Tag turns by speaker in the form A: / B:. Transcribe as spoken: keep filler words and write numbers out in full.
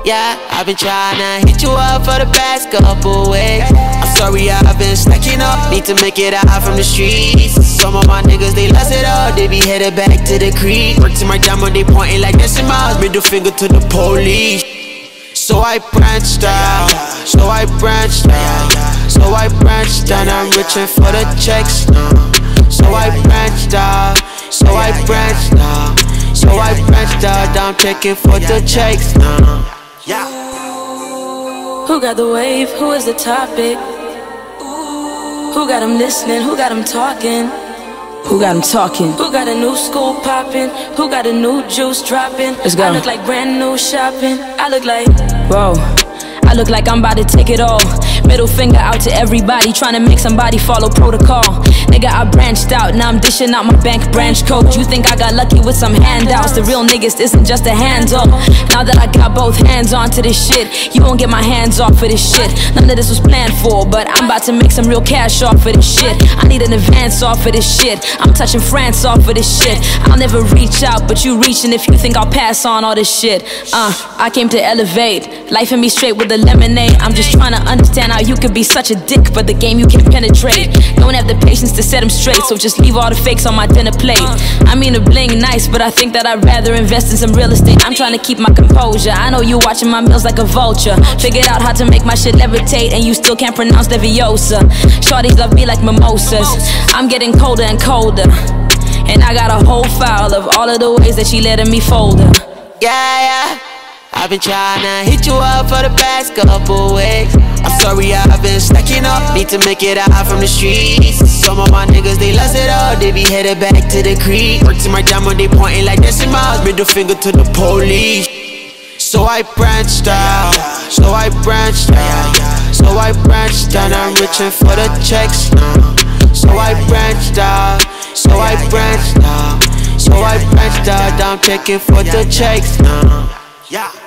A: Yeah, I've been trying to hit you up for the past couple weeks. I'm sorry I've been stacking up, need to make it out from the streets. Some of my niggas, they lost it all, they be headed back to the creek. Work to my diamond, they pointing like decimals, middle finger to the police. So I branched out, so I branched out, so I branched out, I'm reaching for the checks now. So I branched out, so I branched out, so I branched out, I'm checking for the checks now. Yeah.
B: Who got the wave? Who is the topic? Who got them listening? Who got them talking? Who got them talking? Who got a new school poppin'? Who got a new juice dropping? Let's go. I look like brand new shopping. I look like, whoa, I look like I'm about to take it all. Middle finger out to everybody, trying to make somebody follow protocol. Nigga, I branched out, now I'm dishing out my bank branch code. You think I got lucky with some handouts? The real niggas isn't just a handle. Now that I got both hands onto this shit, you won't get my hands off of this shit. None of this was planned for, but I'm about to make some real cash off of this shit. I need an advance off of this shit. I'm touching France off of this shit. I'll never reach out, but you reaching if you think I'll pass on all this shit. Uh, I came to elevate, life in me straight with the lemonade. I'm just trying to understand how you could be such a dick, but the game you can't penetrate. Don't have the patience to set them straight, so just leave all the fakes on my dinner plate. I mean the bling nice, but I think that I'd rather invest in some real estate. I'm trying to keep my composure, I know you watching my meals like a vulture. Figured out how to make my shit levitate, and you still can't pronounce Leviosa. Shorties love me like mimosas, I'm getting colder and colder, and I got a whole file of all of the ways that she letting me fold her.
A: Yeah, yeah, I've been trying to hit you up for the past couple weeks. I'm sorry I've been stacking up, need to make it out from the streets. Some of my niggas, they lost it all, they be headed back to the creek. Work to my diamond, they pointing like decimals, middle finger to the police. So I branched out, so I branched out, so I branched out, I'm reaching for the checks now. So I branched out, so I branched out, so I branched out, I'm checking for the checks now. Yeah.